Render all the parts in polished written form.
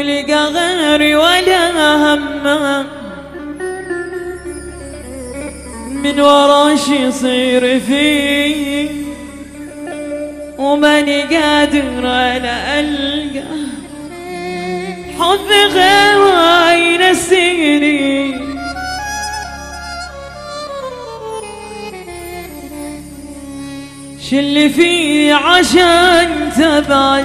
ولقى غيري ولا همه من ورا شي يصير فيه وماني قادر انا القى حب غيره ينسيني شلي فيه عشان تبعد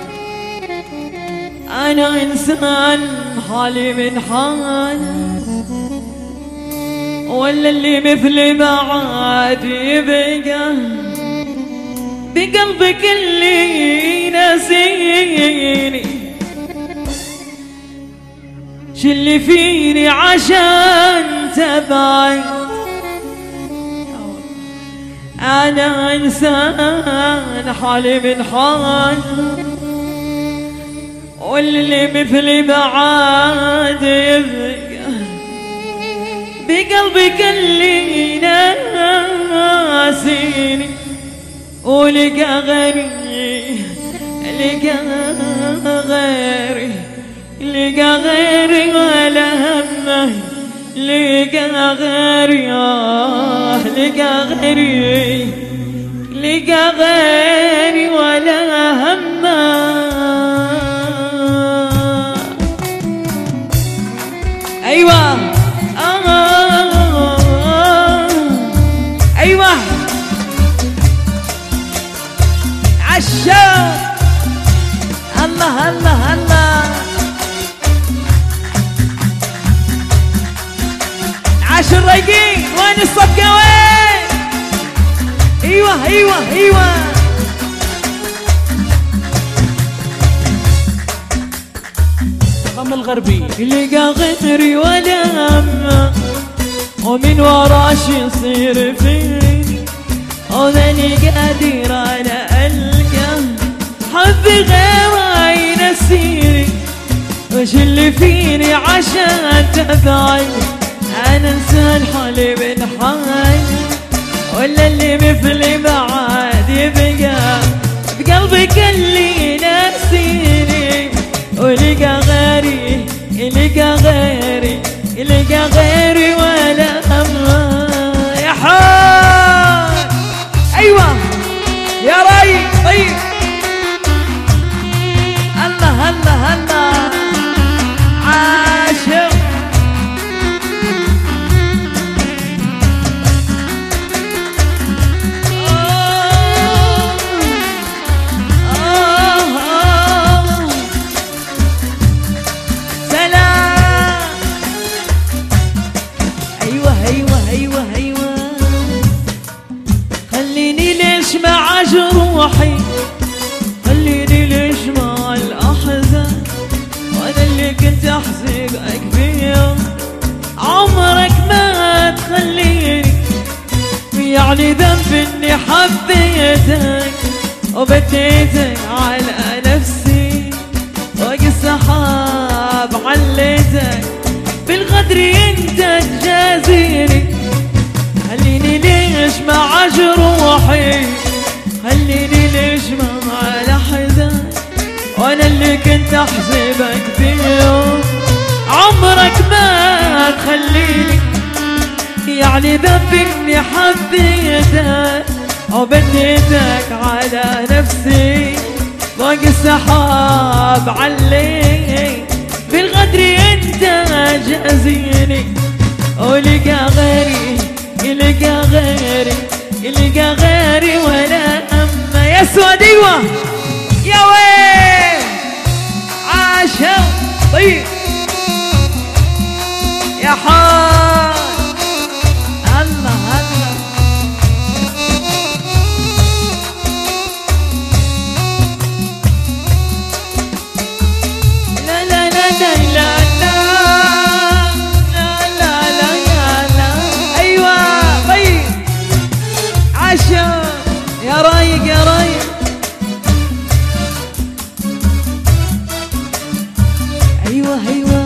انا انسان حالي من حال ولا اللي مثلي بعد يبقى بقلبك اللي ناسيني شلي فيني عشان تبعد انا انسان حالي من حال واللي مثلي بعد يبقى بقلبك اللي ناسيني ولقى غيري لقى غيري لقى غيري ولا همه لقى غيري لقى غيري لقى غيري ولا همه ايوه ايوه عالشوق الله الله الله عاش الرايقين وين الصفقة وين ايوه ايوه ايوه الغم الغربي لقى غيري ولا همه ومن وراش يصير فيني وماني قادر انا القى حب غيره ينسيني وش اللي فيني عشان تبعد انا انسان حالي من حال ولا اللي مثلي بعد يبقى بقلبك اللي ناسيني ولقى غيري لقى غيري لقى غيري ولا همه يا حال ايوه يا رايق طيب الله الله الله عاشق سلام ايوه ايوه ايوه ايوه خليني ليش مع جروحي خليني ليش مع الأحزان وأنا اللي كنت أحزقك فيها عمرك ما تخليني يعني ذنب إني حبيتك وبديتك على نفسي فوق السحاب عليتك بالغدر أنت تجازيني خليني ليش مع جروحي خليني ليش مع الأحزان وأنا اللي كنت أحزبك فيهم عمرك ما تخليني يعني ذنب إني حبيتك وبديتك على نفسي فوق السحاب عليك بالغدر أنت جازيني ولقى غيري لقى غيري لقى غيري ولا أما يا سود ايوه يا وين عاشق طيب يا حال الله الله لا لا لا لا لا يا رايق يا رايق ايوه ايوه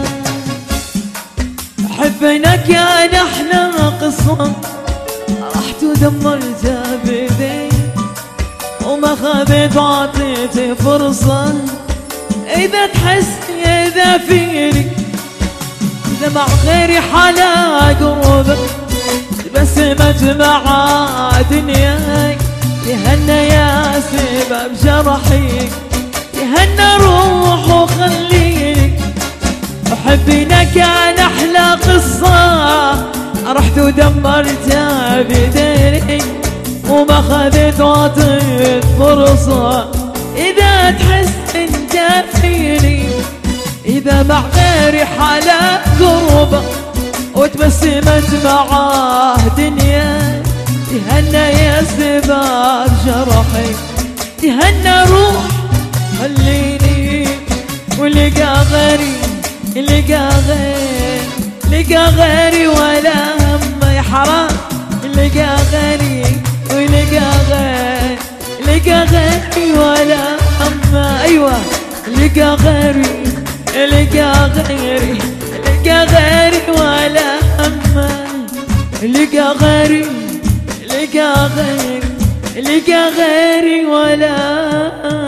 حبيناك يا نحنا قصة رحت ودمرتها بيدي وما خذيت وعطيتي فرصة اذا تحس إذا فيني إذا مع غيري حلا قربك تبسمت مع دنياي يهنى يا سبب جرحي يهنى روح وخليني أحبنا كان أحلى قصة رحت ودمرتها بديني وما خذت وعطيت فرصة إذا تحس انت فيني إذا مع غيري حلا قربة وتبسمت معاه دنيا تهنى يا سباب جرحي تهنى روح خليني ولقى غيري لقى غيري ولا هم يا حرام لقى غيري لقى غيري ولا هم أيوة لقى غيري ولا هم لقى غيري ولا